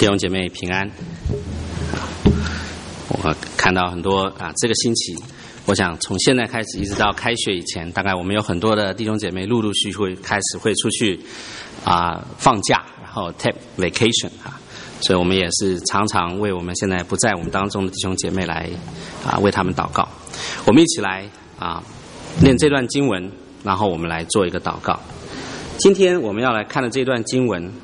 弟兄姐妹平安。我看到很多这个星期，我想从现在开始一直到开学以前，大概我们有很多的弟兄姐妹陆陆续续会开始会出去放假，然后 take vacation 所以我们也是常常为我们现在不在我们当中的弟兄姐妹来为他们祷告。我们一起来念这段经文，然后我们来做一个祷告。今天我们要来看的这段经文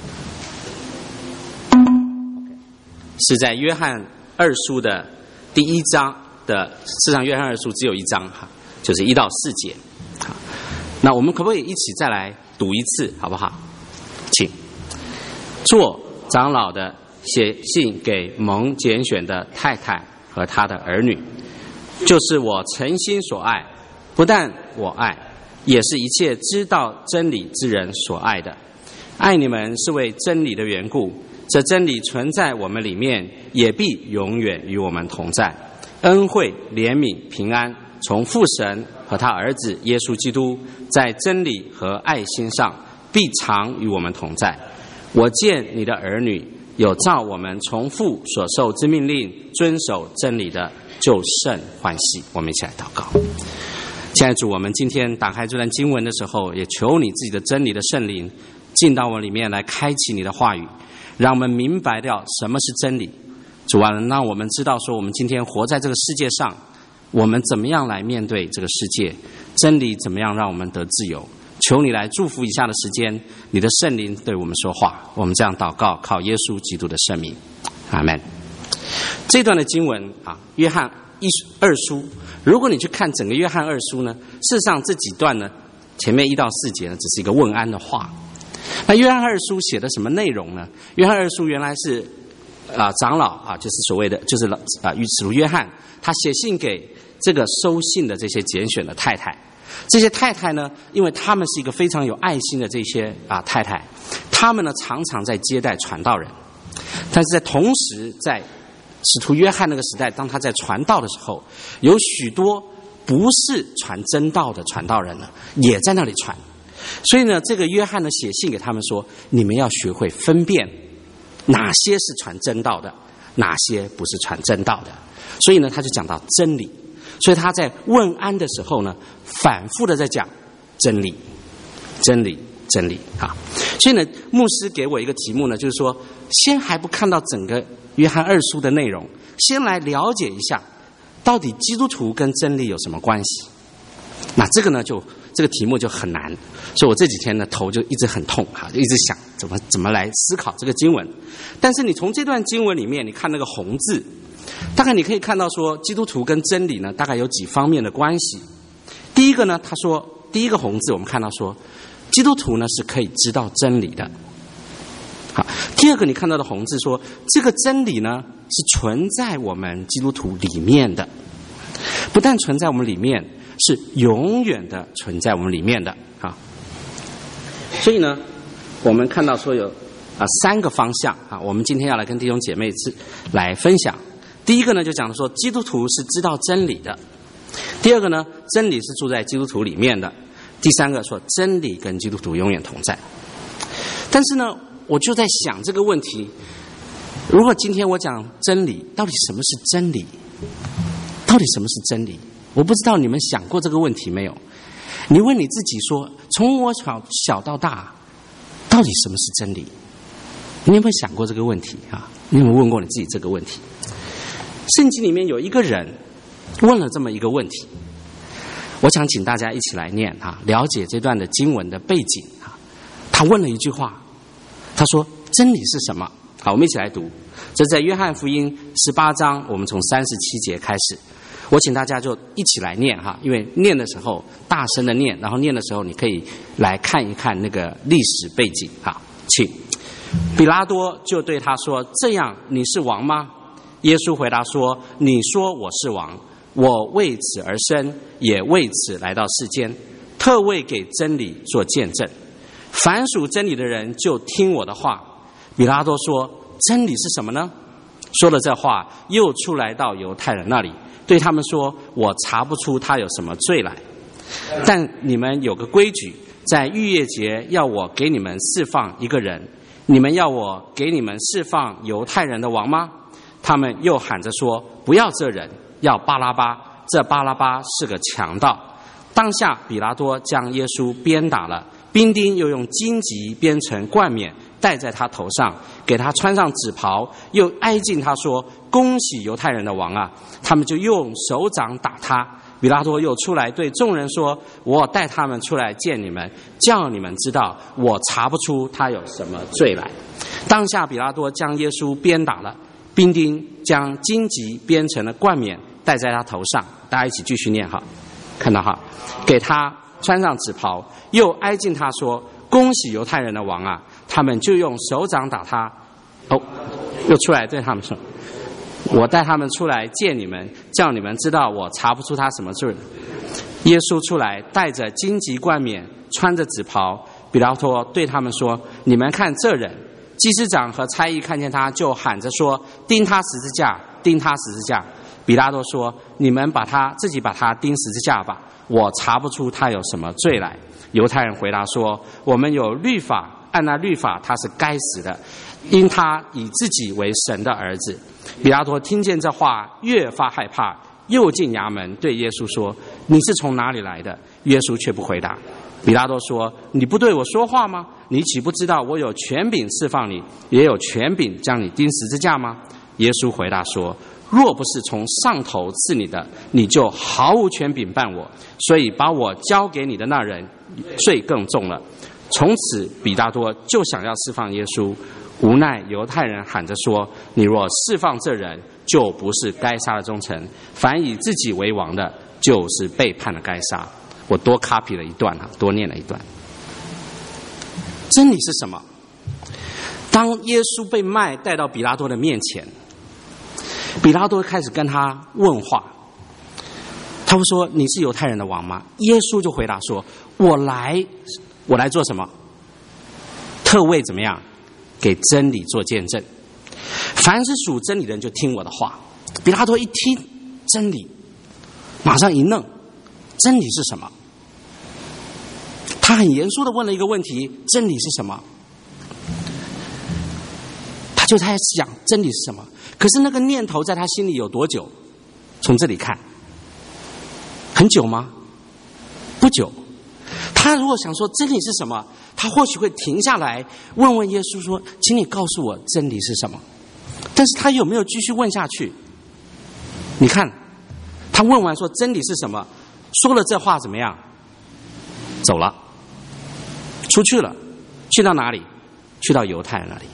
是在约翰二书的第一章的，事实上约翰二书只有一章就是1到4节。那我们可不可以一起再来读一次好不好？请。做长老的写信给蒙拣选的太太和她的儿女，就是我诚心所爱，不但我爱，也是一切知道真理之人所爱的。爱你们是为真理的缘故，这真理存在我们里面，也必永远与我们同在。恩惠、怜悯、平安，从父神和他儿子耶稣基督，在真理和爱心上，必常与我们同在。我见你的儿女有照我们从父所受之命令遵守真理的，就甚欢喜。我们一起来祷告。亲爱的主，我们今天打开这段经文的时候，也求你自己的真理的圣灵进到我里面来，开启你的话语，让我们明白掉什么是真理。主啊，让我们知道说，我们今天活在这个世界上，我们怎么样来面对这个世界，真理怎么样让我们得自由。求你来祝福以下的时间，你的圣灵对我们说话。我们这样祷告，靠耶稣基督的圣名，阿们。这段的经文约翰二书，如果你去看整个约翰二书呢，事实上这几段呢，前面1到4节呢，只是一个问安的话。那约翰二书写的什么内容呢？约翰二书原来是长老就是所谓的就是使徒约翰，他写信给这个收信的这些拣选的太太。这些太太呢，因为他们是一个非常有爱心的这些太太，他们呢常常在接待传道人，但是在同时在使徒约翰那个时代，当他在传道的时候，有许多不是传真道的传道人呢，也在那里传。所以呢，这个约翰呢写信给他们说，你们要学会分辨哪些是传真道的，哪些不是传真道的。所以呢，他就讲到真理。所以他在问安的时候呢，反复的在讲真理，真理，真理所以呢，牧师给我一个题目呢，就是说，先还不看到整个约翰二书的内容，先来了解一下，到底基督徒跟真理有什么关系？那这个呢，这个题目就很难，所以我这几天呢头就一直很痛一直想怎么来思考这个经文。但是你从这段经文里面，你看那个红字，大概你可以看到说，基督徒跟真理呢，大概有几方面的关系。第一个呢，他说第一个红字，我们看到说，基督徒呢是可以知道真理的。第二个你看到的红字说，这个真理呢是存在我们基督徒里面的，不但存在我们里面，是永远的存在我们里面的所以呢，我们看到说有3个方向我们今天要来跟弟兄姐妹来分享。第一个呢，就讲说基督徒是知道真理的；第二个呢，真理是住在基督徒里面的；第三个说真理跟基督徒永远同在。但是呢，我就在想这个问题，如果今天我讲真理，到底什么是真理？到底什么是真理？我不知道你们想过这个问题没有？你问你自己说，从我小到大，到底什么是真理？你有没有想过这个问题你有没有问过你自己这个问题？圣经里面有一个人问了这么一个问题，我想请大家一起来念了解这段的经文的背景他问了一句话，他说真理是什么？好，我们一起来读。这在约翰福音18章，我们从37节开始。我请大家就一起来念因为念的时候大声的念，然后念的时候你可以来看一看那个历史背景请。比拉多就对他说，这样你是王吗？耶稣回答说，你说我是王，我为此而生，也为此来到世间，特为给真理做见证。凡属真理的人就听我的话。比拉多说，真理是什么呢？说了这话，又出来到犹太人那里，对他们说，我查不出他有什么罪来，但你们有个规矩，在逾越节要我给你们释放一个人， 你们要我给你们释放犹太人的王吗？他们又喊着说，不要这人，要巴拉巴。这巴拉巴是个强盗。当下比拉多将耶稣鞭打了，兵丁又用荆棘编成冠冕戴在他头上，给他穿上紫袍，又挨近他说，恭喜犹太人的王啊！他们就用手掌打他。比拉多又出来对众人说，我带他们出来见你们，叫你们知道我查不出他有什么罪来。当下比拉多将耶稣鞭打了，兵丁将荆棘编成了冠冕戴在他头上。大家一起继续念哈，看到哈，给他穿上紫袍，又挨近他说，恭喜犹太人的王啊！他们就用手掌打他。又出来对他们说，我带他们出来见你们，叫你们知道我查不出他什么罪。耶稣出来，带着荆棘冠冕，穿着紫袍。比拉多对他们说，你们看这人。祭司长和差役看见他，就喊着说，钉他十字架，钉他十字架。比拉多说，你们自己把他钉十字架吧，我查不出他有什么罪来。犹太人回答说，我们有律法，按那律法他是该死的，因他以自己为神的儿子。比拉多听见这话，越发害怕，又进衙门对耶稣说，你是从哪里来的？耶稣却不回答。比拉多说，你不对我说话吗？你岂不知道我有权柄释放你，也有权柄将你钉十字架吗？耶稣回答说，若不是从上头赐你的，你就毫无权柄办我，所以把我交给你的那人罪更重了。从此比拉多就想要释放耶稣，无奈犹太人喊着说，你若释放这人，就不是该杀的忠臣，凡以自己为王的，就是背叛了该杀。我多 copy 了一段多念了一段。真理是什么？当耶稣被卖带到比拉多的面前，比拉多开始跟他问话，他会说，你是犹太人的王吗？耶稣就回答说，我来做什么？特为怎么样？给真理做见证。凡是属真理的人就听我的话。比拉多一听真理，马上一愣，真理是什么？他很严肃地问了一个问题，真理是什么？他就在想真理是什么。可是那个念头在他心里有多久？从这里看，很久吗？不久。他如果想说真理是什么，他或许会停下来问问耶稣说，请你告诉我真理是什么。但是他有没有继续问下去？你看，他问完说真理是什么，说了这话怎么样？走了，出去了，去到哪里？去到犹太人那里。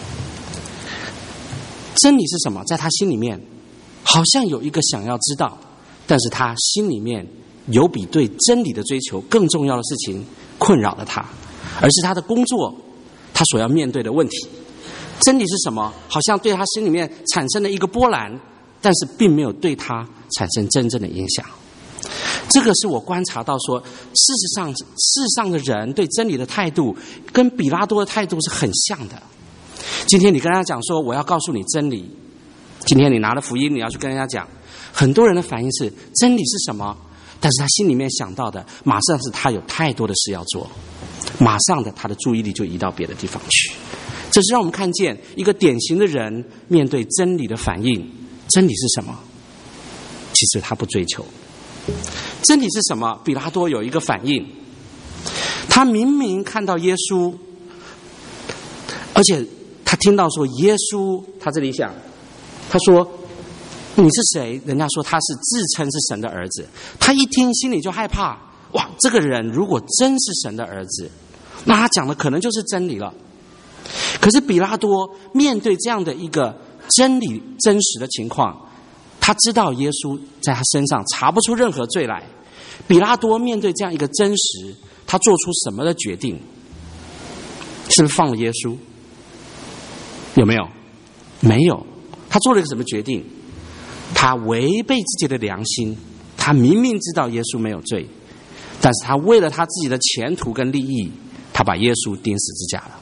真理是什么？在他心里面好像有一个想要知道，但是他心里面有比对真理的追求更重要的事情困扰了他，而是他的工作，他所要面对的问题。真理是什么？好像对他心里面产生了一个波澜，但是并没有对他产生真正的影响。这个是我观察到说，事实上的人对真理的态度跟比拉多的态度是很像的。今天你跟他讲说我要告诉你真理，今天你拿了福音你要去跟人家讲，很多人的反应是真理是什么？但是他心里面想到的马上是他有太多的事要做，马上的他的注意力就移到别的地方去。这是让我们看见一个典型的人面对真理的反应。真理是什么？其实他不追求。真理是什么？比拉多有一个反应，他明明看到耶稣，而且他听到说耶稣，他这里想，他说你是谁？人家说他是自称是神的儿子，他一听心里就害怕，哇，这个人如果真是神的儿子，那他讲的可能就是真理了。可是比拉多面对这样的一个真理真实的情况，他知道耶稣在他身上查不出任何罪来。比拉多面对这样一个真实，他做出什么的决定？是不是放了耶稣？有没有？没有。他做了一个什么决定？他违背自己的良心，他明明知道耶稣没有罪，但是他为了他自己的前途跟利益，他把耶稣钉十字架了。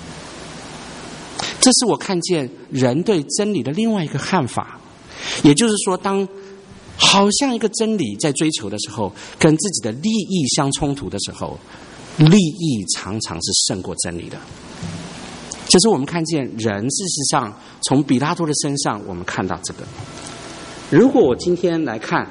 这是我看见人对真理的另外一个看法。也就是说，当好像一个真理在追求的时候，跟自己的利益相冲突的时候，利益常常是胜过真理的。 就是我们看见人，事实上从比拉多的身上，我们看到这个。如果我今天来看，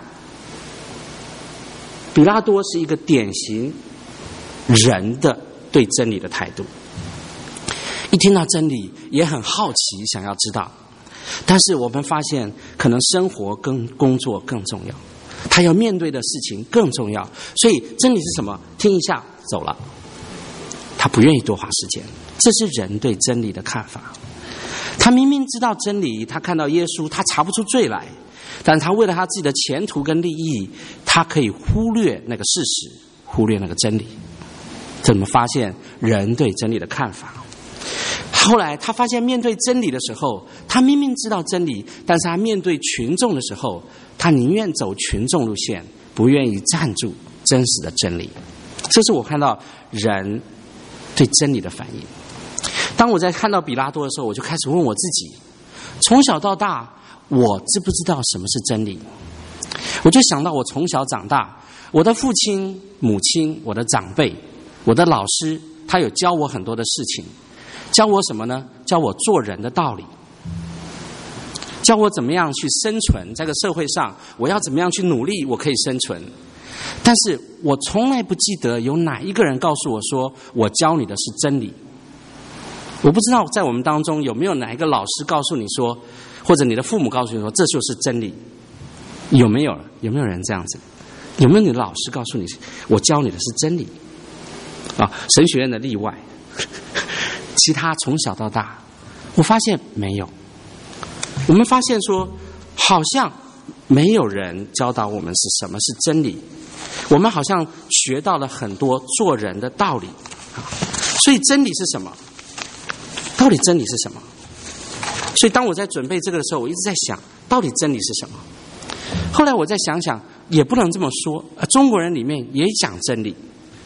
比拉多是一个典型人的对真理的态度，一听到真理也很好奇，想要知道。但是我们发现，可能生活跟工作更重要，他要面对的事情更重要，所以真理是什么？听一下走了，他不愿意多花时间。这是人对真理的看法。他明明知道真理，他看到耶稣，他查不出罪来，但他为了他自己的前途跟利益，他可以忽略那个事实，忽略那个真理。怎么发现人对真理的看法？后来他发现，面对真理的时候，他明明知道真理，但是他面对群众的时候，他宁愿走群众路线，不愿意站住真实的真理。这是我看到人对真理的反应。当我在看到比拉多的时候，我就开始问我自己，从小到大我知不知道什么是真理？我就想到我从小长大，我的父亲、母亲、我的长辈、我的老师，他有教我很多的事情。教我什么呢？教我做人的道理，教我怎么样去生存在这个社会上，我要怎么样去努力，我可以生存。但是我从来不记得有哪一个人告诉我说，我教你的是真理。我不知道在我们当中有没有哪一个老师告诉你说，或者你的父母告诉你说，这就是真理。有没有人这样子？有没有你的老师告诉你，我教你的是真理？神学院的例外。其他从小到大，我发现没有。我们发现说，好像没有人教导我们是什么是真理。我们好像学到了很多做人的道理。所以真理是什么？到底真理是什么？所以当我在准备这个的时候，我一直在想，到底真理是什么？后来我再想想，也不能这么说。中国人里面也讲真理。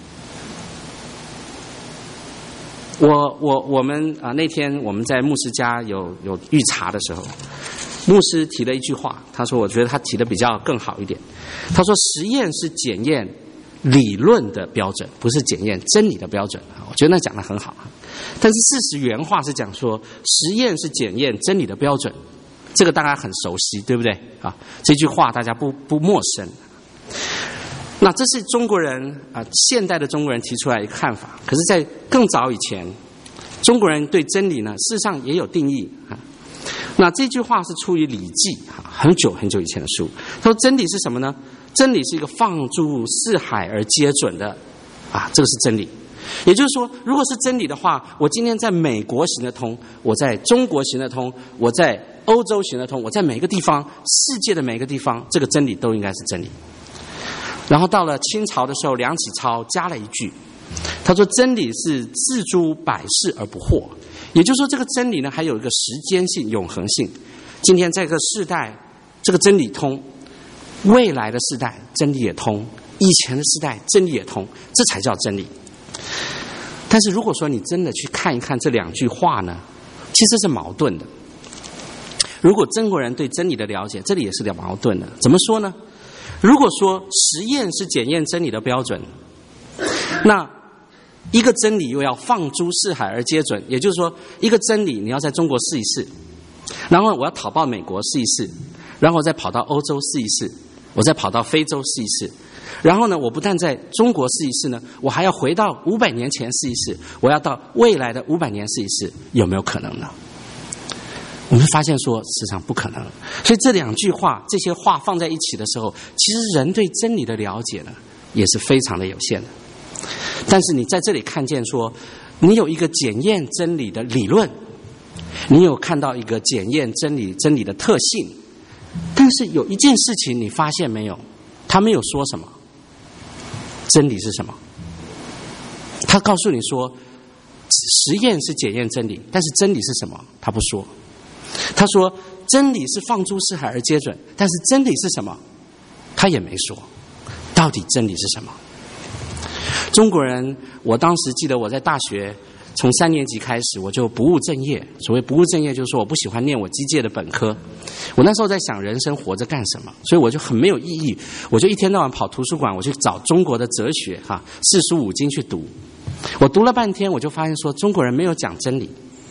我们那天我们在牧师家有预查的时候，牧师提了一句话，他说我觉得他提的比较更好一点。他说实验是检验理论的标准，不是检验真理的标准。我觉得那讲得很好。但是事实原话是讲说实验是检验真理的标准，这个大家很熟悉，对不对？这句话大家不陌生。那这是中国人现代的中国人提出来一个看法。可是在更早以前，中国人对真理呢事实上也有定义。那这句话是出于《礼记》很久很久以前的书。他说真理是什么呢？真理是一个放诸四海而皆准的这个是真理。也就是说，如果是真理的话，我今天在美国行得通，我在中国行得通，我在欧洲行得通，我在每个地方，世界的每个地方，这个真理都应该是真理。然后到了清朝的时候，梁启超加了一句，他说真理是自诸百世而不惑。也就是说，这个真理呢还有一个时间性、永恒性。今天在这个世代，这个真理通，未来的世代真理也通，以前的世代真理也通，这才叫真理。但是如果说你真的去看一看这两句话呢，其实是矛盾的。如果中国人对真理的了解，这里也是矛盾的。怎么说呢？如果说实验是检验真理的标准，那一个真理又要放诸四海而皆准，也就是说，一个真理你要在中国试一试，然后我要跑到美国试一试，然后我再跑到欧洲试一试，我再跑到非洲试一试，然后呢，我不但在中国试一试呢，我还要回到500年前试一试，我要到未来的500年试一试，有没有可能呢？我们发现说，实际上不可能。所以这两句话，这些话放在一起的时候，其实人对真理的了解呢，也是非常的有限的。但是你在这里看见说，你有一个检验真理的理论，你有看到一个检验真理的特性，但是有一件事情你发现没有？他没有说什么。真理是什么？他告诉你说，实验是检验真理，但是真理是什么？他不说。他说真理是放诸四海而皆准，但是真理是什么？他也没说。到底真理是什么？中国人，我当时记得我在大学从3年级开始，我就不务正业。所谓不务正业，就是说我不喜欢念我机械的本科。我那时候在想人生活着干什么，所以我就很没有意义。我就一天到晚跑图书馆，我去找中国的哲学四书五经去读。我读了半天，我就发现说中国人没有讲真理。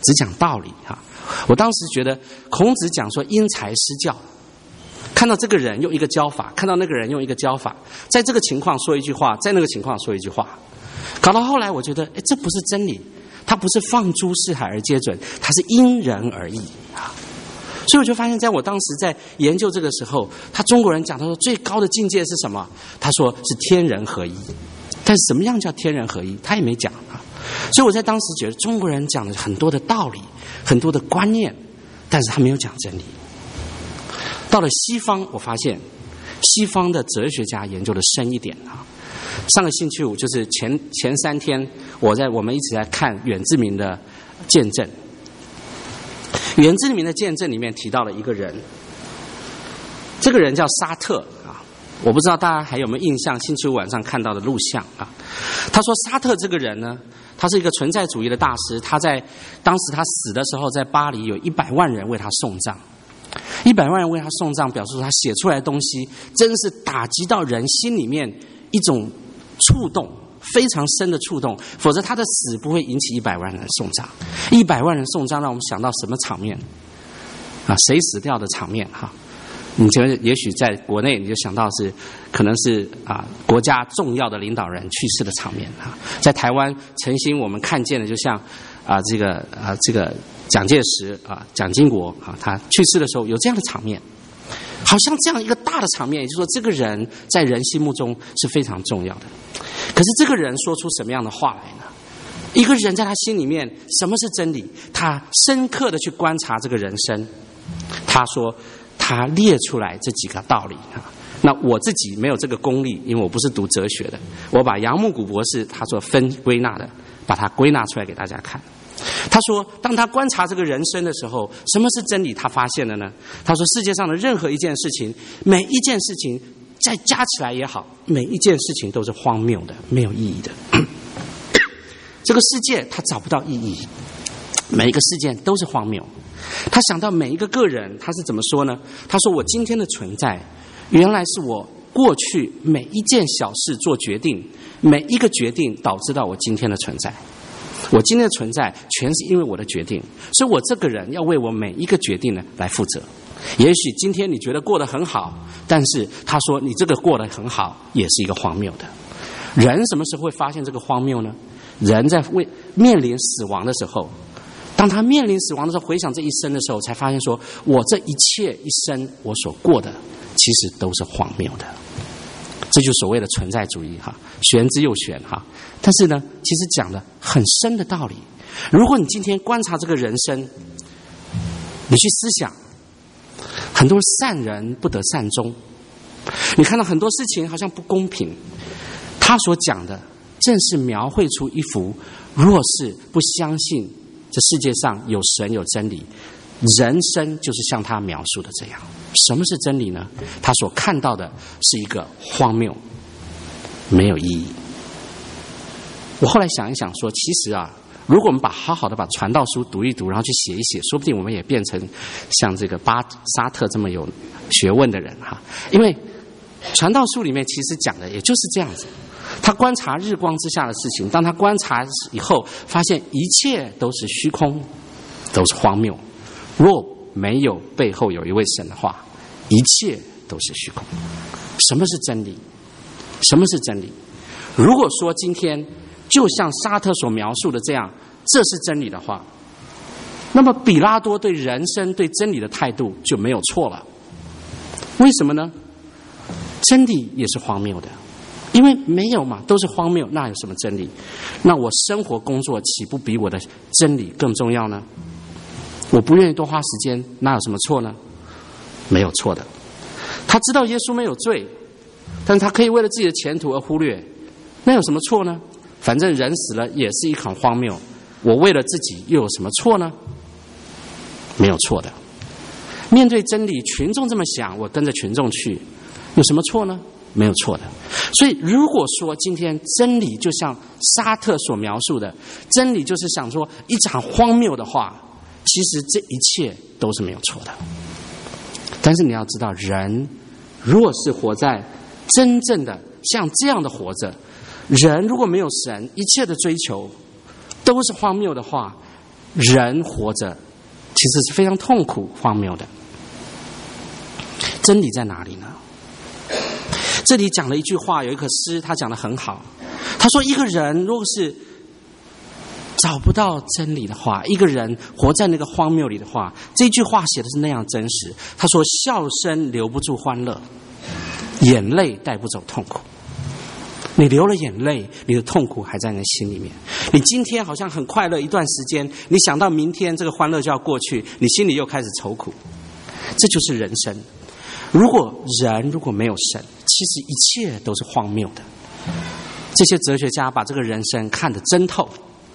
只讲道理哈。我当时觉得孔子讲说因材施教，看到这个人用一个教法，看到那个人用一个教法，在这个情况说一句话，在那个情况说一句话，搞到后来我觉得这不是真理，它不是放诸四海而皆准，它是因人而异啊。所以我就发现在我当时在研究这个时候，中国人讲他说最高的境界是什么，他说是天人合一，但是什么样叫天人合一他也没讲啊。所以我在当时觉得中国人讲了很多的道理，很多的观念，但是他没有讲真理。到了西方，我发现西方的哲学家研究的深一点啊。上个星期五就是前3天，我们一起在看远志明的见证。远志明的见证里面提到了一个人，这个人叫沙特啊，我不知道大家还有没有印象，星期五晚上看到的录像啊。他说沙特这个人呢，他是一个存在主义的大师，他在当时他死的时候，在巴黎有100万人为他送葬。100万人为他送葬，表示说他写出来的东西真是打击到人心里面一种触动，非常深的触动，否则他的死不会引起100万人送葬。100万人送葬让我们想到什么场面啊？谁死掉的场面哈？你觉得也许在国内你就想到是可能是国家重要的领导人去世的场面啊。在台湾曾经我们看见的，就像这个蒋介石蒋经国他去世的时候有这样的场面，好像这样一个大的场面，也就是说这个人在人心目中是非常重要的。可是这个人说出什么样的话来呢？一个人在他心里面什么是真理，他深刻的去观察这个人生，他说他列出来这几个道理啊。那我自己没有这个功力，因为我不是读哲学的，我把杨牧谷博士他所归纳的把它归纳出来给大家看。他说当他观察这个人生的时候，什么是真理他发现了呢？他说世界上的任何一件事情，每一件事情再加起来也好，每一件事情都是荒谬的，没有意义的。这个世界他找不到意义，每一个事件都是荒谬。他想到每一个个人，他是怎么说呢？他说我今天的存在原来是我过去每一件小事做决定，每一个决定导致到我今天的存在，我今天的存在全是因为我的决定，所以我这个人要为我每一个决定呢来负责。也许今天你觉得过得很好，但是他说你这个过得很好也是一个荒谬的。人什么时候会发现这个荒谬呢？人在面临死亡的时候，当他面临死亡的时候，回想这一生的时候，才发现说我这一切一生我所过的其实都是荒谬的。这就是所谓的存在主义哈，玄之又玄哈。但是呢，其实讲的很深的道理。如果你今天观察这个人生，你去思想，很多善人不得善终，你看到很多事情好像不公平，他所讲的正是描绘出一幅若是不相信这世界上有神有真理，人生就是像他描述的这样。什么是真理呢？他所看到的是一个荒谬，没有意义。我后来想一想说，其实如果我们好好的把传道书读一读，然后去写一写，说不定我们也变成像这个沙特这么有学问的人哈。因为传道书里面其实讲的也就是这样子，他观察日光之下的事情，当他观察以后，发现一切都是虚空，都是荒谬。若没有背后有一位神的话，一切都是虚空。什么是真理？什么是真理？如果说今天就像沙特所描述的这样，这是真理的话，那么比拉多对人生对真理的态度就没有错了。为什么呢？真理也是荒谬的，因为没有嘛，都是荒谬，那有什么真理？那我生活工作岂不比我的真理更重要呢？我不愿意多花时间，那有什么错呢？没有错的。他知道耶稣没有罪，但是他可以为了自己的前途而忽略，那有什么错呢？反正人死了也是一场荒谬，我为了自己又有什么错呢？没有错的。面对真理，群众这么想，我跟着群众去，有什么错呢？没有错的。所以如果说今天真理就像沙特所描述的，真理就是想说一场荒谬的话，其实这一切都是没有错的。但是你要知道，人如果是活在真正的像这样的活着，人如果没有神，一切的追求都是荒谬的话， 人活着其实是非常痛苦、荒谬的。真理在哪里呢？这里讲了一句话，有一个诗，他讲得很好。他说，一个人如果是找不到真理的话，一个人活在那个荒谬里的话，这句话写的是那样真实。他说，笑声留不住欢乐，眼泪带不走痛苦。你流了眼泪，你的痛苦还在你的心里面。你今天好像很快乐一段时间，你想到明天这个欢乐就要过去，你心里又开始愁苦。这就是人生。如果没有神，其实一切都是荒谬的。这些哲学家把这个人生看得真透。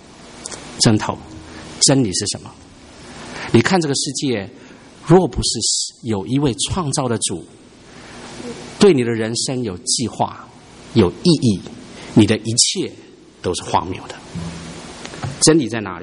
真理是什么？你看这个世界，若不是有一位创造的主对你的人生有计划、有意义，你的一切都是荒谬的。真理在哪里？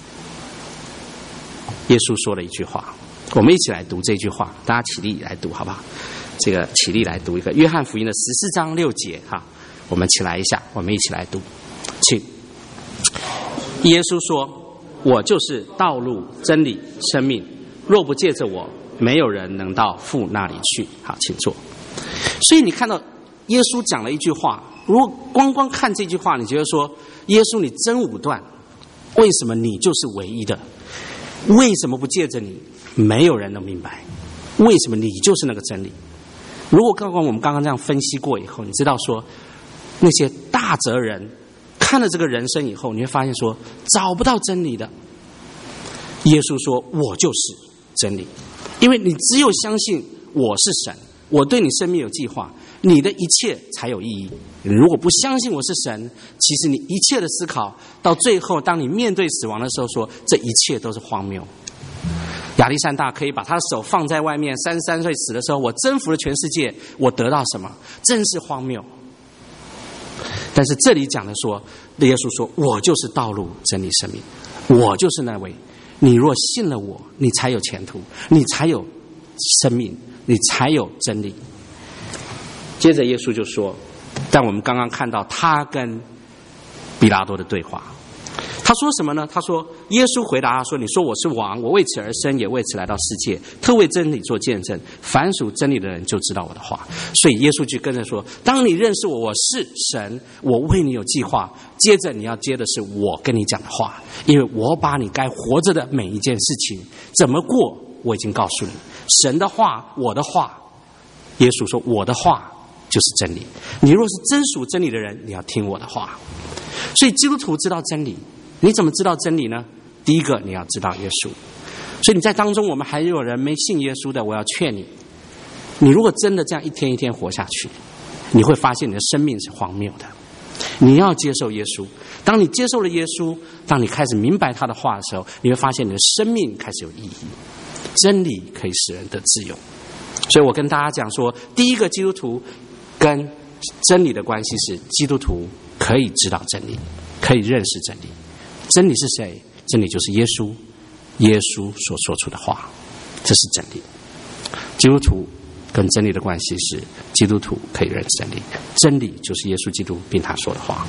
耶稣说了一句话，我们一起来读这句话，大家起立来读好不好？这个起立来读一个约翰福音的14章6节哈，我们起来一下，我们一起来读，请。耶稣说，我就是道路、真理、生命，若不借着我，没有人能到父那里去。好，请坐。所以你看到耶稣讲了一句话，如果光看这句话，你觉得说，耶稣你真武断，为什么你就是唯一的？为什么不借着你？没有人能明白，为什么你就是那个真理？如果我们刚刚这样分析过以后，你知道说，那些大哲人看了这个人生以后，你会发现说，找不到真理的。耶稣说，我就是真理，因为你只有相信我是神，我对你生命有计划，你的一切才有意义。如果不相信我是神，其实你一切的思考到最后，当你面对死亡的时候说，这一切都是荒谬。亚历山大可以把他的手放在外面，33岁死的时候，我征服了全世界，我得到什么？真是荒谬。但是这里讲的说，耶稣说，我就是道路、真理、生命，我就是那位。你若信了我，你才有前途，你才有生命，你才有真理。接着耶稣就说，但我们刚刚看到他跟比拉多的对话，他说什么呢？他说，耶稣回答他说，你说我是王，我为此而生，也为此来到世界，特为真理做见证，凡属真理的人就知道我的话。所以耶稣就跟着说，当你认识我，我是神，我为你有计划，接着你要接的是我跟你讲的话，因为我把你该活着的每一件事情怎么过，我已经告诉你。神的话，我的话，耶稣说，我的话就是真理，你若是真属真理的人，你要听我的话。所以基督徒知道真理，你怎么知道真理呢？第一个，你要知道耶稣。所以你在当中，我们还有人没信耶稣的，我要劝你，你如果真的这样一天一天活下去，你会发现你的生命是荒谬的。你要接受耶稣，当你接受了耶稣，当你开始明白他的话的时候，你会发现你的生命开始有意义，真理可以使人得自由。所以我跟大家讲说，第一个，基督徒跟真理的关系是，基督徒可以知道真理，可以认识真理。真理是谁？真理就是耶稣，耶稣所说出的话，这是真理。基督徒跟真理的关系是，基督徒可以认识真理，真理就是耶稣基督并他说的话。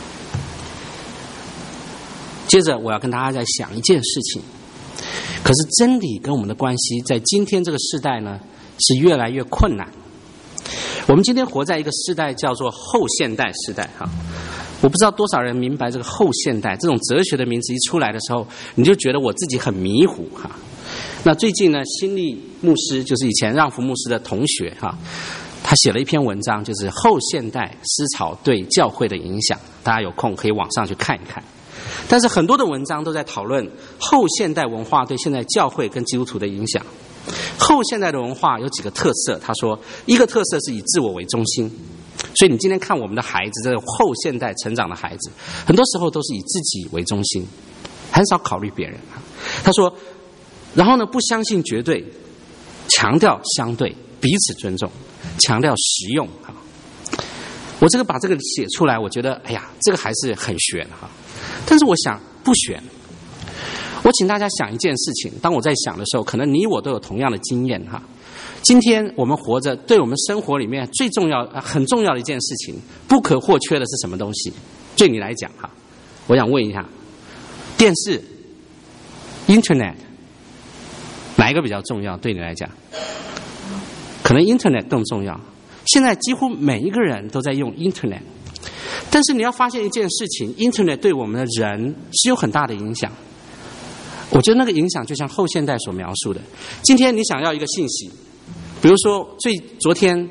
接着我要跟大家再想一件事情，可是真理跟我们的关系在今天这个世代呢，是越来越困难。我们今天活在一个世代叫做后现代世代哈，我不知道多少人明白这个后现代这种哲学的名词一出来的时候，你就觉得我自己很迷糊哈。那最近呢，新力牧师就是以前让福牧师的同学哈，他写了一篇文章，就是后现代思潮对教会的影响，大家有空可以网上去看一看。但是很多的文章都在讨论后现代文化对现在教会跟基督徒的影响。后现代的文化有几个特色，他说一个特色是以自我为中心，所以你今天看我们的孩子，这个后现代成长的孩子，很多时候都是以自己为中心，很少考虑别人。他说然后呢，不相信绝对，强调相对，彼此尊重，强调实用。我这个把这个写出来，我觉得哎呀，这个还是很玄哈。但是我想不玄。我请大家想一件事情，当我在想的时候，可能你我都有同样的经验哈。今天我们活着，对我们生活里面最重要、很重要的一件事情，不可或缺的是什么东西？对你来讲哈，我想问一下，电视、 Internet 哪一个比较重要？对你来讲，可能 Internet 更重要。现在几乎每一个人都在用 Internet， 但是你要发现一件事情 ，Internet 对我们的人是有很大的影响。我觉得那个影响就像后现代所描述的。今天你想要一个信息，比如说昨天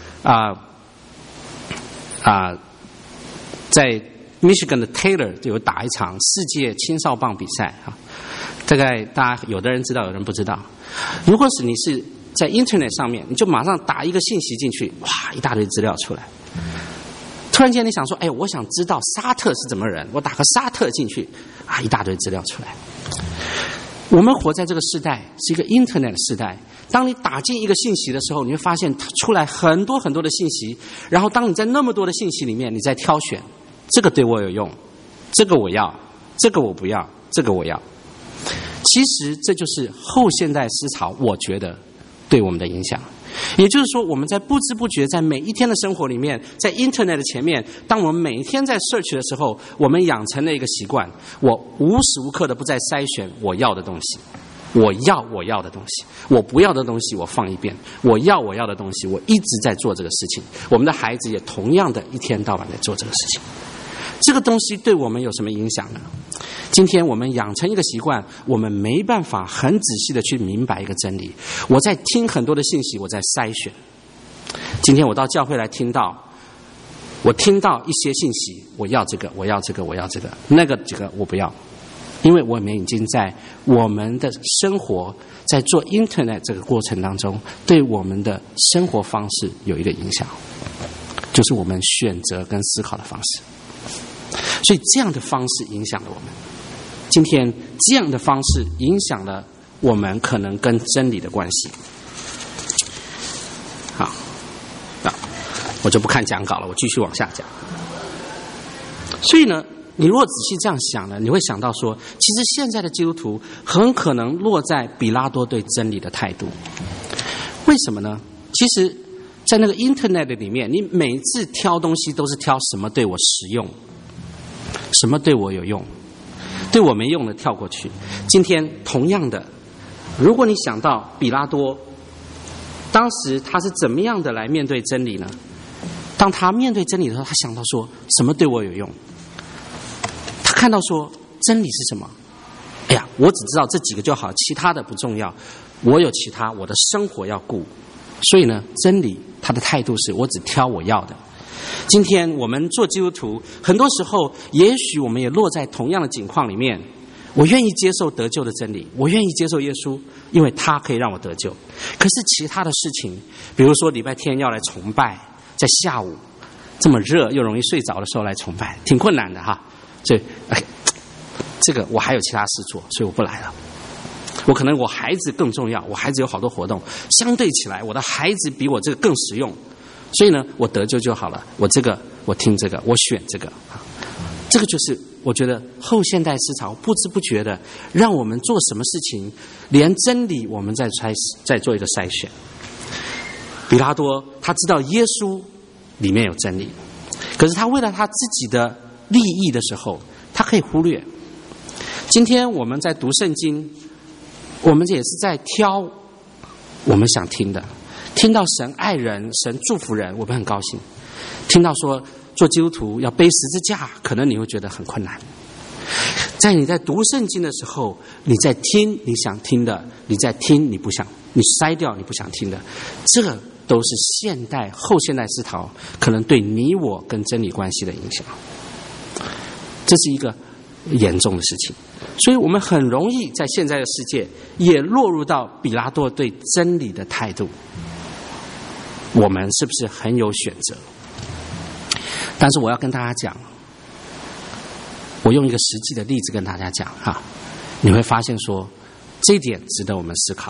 在 Michigan 的 Taylor 就有打一场世界青少棒比赛啊，大概大家有的人知道，有人不知道。如果是你是在 Internet 上面，你就马上打一个信息进去，哇，一大堆资料出来。突然间你想说，哎，我想知道沙特是怎么人，我打个沙特进去，啊，一大堆资料出来。我们活在这个时代是一个 Internet 的时代，当你打进一个信息的时候，你会发现出来很多很多的信息，然后当你在那么多的信息里面，你在挑选，这个对我有用，这个我要，这个我不要，这个我要。其实这就是后现代思潮，我觉得对我们的影响。也就是说，我们在不知不觉，在每一天的生活里面，在 Internet 的前面，当我们每一天在 search 的时候，我们养成了一个习惯，我无时无刻的不在筛选我要的东西，我要的东西，我不要的东西我放一边，我要的东西，我一直在做这个事情。我们的孩子也同样的一天到晚在做这个事情。这个东西对我们有什么影响呢？今天我们养成一个习惯，我们没办法很仔细的去明白一个真理。我在听很多的信息，我在筛选。今天我到教会来我听到一些信息，我要这个，我要这个，我要这个，那个这个我不要，因为我们已经在我们的生活，在做 Internet 这个过程当中，对我们的生活方式有一个影响，就是我们选择跟思考的方式。所以这样的方式影响了我们。今天这样的方式影响了我们可能跟真理的关系。好，我就不看讲稿了，我继续往下讲。所以呢，你如果仔细这样想呢，你会想到说，其实现在的基督徒很可能落在比拉多对真理的态度。为什么呢？其实在那个 Internet 里面，你每次挑东西都是挑什么对我实用，什么对我有用，对我没用的跳过去。今天同样的，如果你想到比拉多当时他是怎么样的来面对真理呢？当他面对真理的时候，他想到说什么对我有用，他看到说真理是什么，哎呀，我只知道这几个就好，其他的不重要，我有其他，我的生活要顾。所以呢，真理他的态度是我只挑我要的。今天我们做基督徒，很多时候也许我们也落在同样的境况里面。我愿意接受得救的真理，我愿意接受耶稣，因为他可以让我得救。可是其他的事情，比如说礼拜天要来崇拜，在下午这么热又容易睡着的时候来崇拜，挺困难的哈。所以这个我还有其他事做，所以我不来了。我可能我孩子更重要，我孩子有好多活动，相对起来我的孩子比我这个更实用，所以呢我得救就好了，我这个我听这个，我选这个。这个就是我觉得后现代思潮不知不觉的让我们做什么事情，连真理我们在做一个筛选。比拉多他知道耶稣里面有真理，可是他为了他自己的利益的时候，他可以忽略。今天我们在读圣经，我们也是在挑我们想听的，听到神爱人，神祝福人，我们很高兴。听到说做基督徒要背十字架，可能你会觉得很困难。在你在读圣经的时候，你在听你想听的，你在听你不想，你筛掉你不想听的，这个都是后现代思潮可能对你我跟真理关系的影响。这是一个严重的事情。所以我们很容易在现在的世界也落入到比拉多对真理的态度。我们是不是很有选择？但是我要跟大家讲，我用一个实际的例子跟大家讲哈，你会发现说这一点值得我们思考。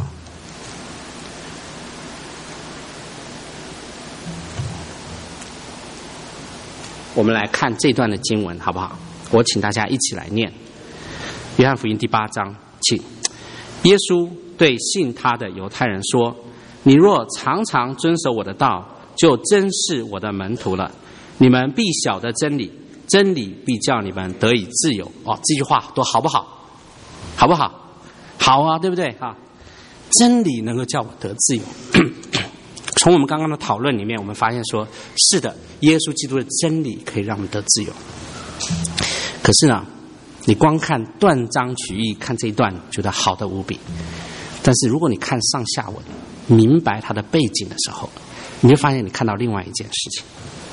我们来看这段的经文好不好？我请大家一起来念约翰福音第8章，请。耶稣对信他的犹太人说，你若常常遵守我的道，就真是我的门徒了。你们必晓得真理，真理必叫你们得以自由。这句话多好不好？好不好？ 好啊，对不对啊？真理能够叫我得自由。从我们刚刚的讨论里面，我们发现说，是的，耶稣基督的真理可以让我们得自由。可是呢，你光看断章取义，看这一段觉得好的无比，但是如果你看上下文，明白它的背景的时候，你会发现你看到另外一件事情。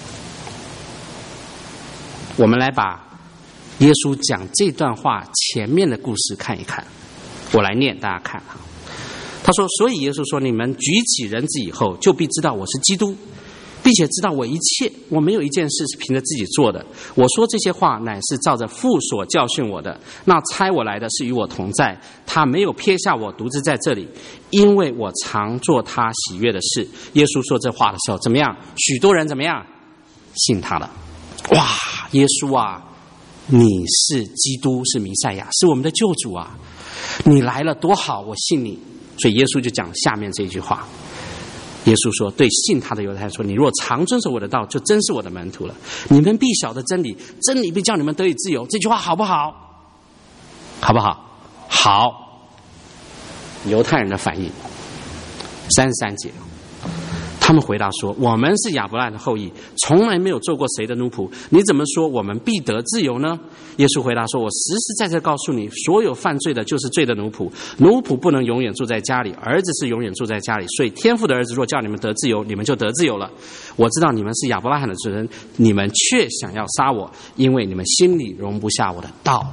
我们来把耶稣讲这段话前面的故事看一看，我来念大家看啊。他说，所以耶稣说，你们举起人子以后，就必知道我是基督，并且知道我没有一件事是凭着自己做的。我说这些话乃是照着父所教训我的，那差我来的是与我同在，他没有撇下我独自在这里，因为我常做他喜悦的事。耶稣说这话的时候怎么样？许多人怎么样？信他了。哇，耶稣啊，你是基督，是弥赛亚，是我们的救主啊，你来了多好，我信你。所以耶稣就讲下面这一句话。耶稣说，对信他的犹太人说，你若常遵守我的道，就真是我的门徒了。你们必晓得真理，真理必叫你们得以自由。这句话好不好？好不好？好。犹太人的反应，33节，他们回答说，我们是亚伯拉罕的后裔，从来没有做过谁的奴仆，你怎么说我们必得自由呢？耶稣回答说，我实实在在告诉你，所有犯罪的就是罪的奴仆，奴仆不能永远住在家里，儿子是永远住在家里，所以天父的儿子若叫你们得自由，你们就得自由了。我知道你们是亚伯拉罕的子孙，你们却想要杀我，因为你们心里容不下我的道。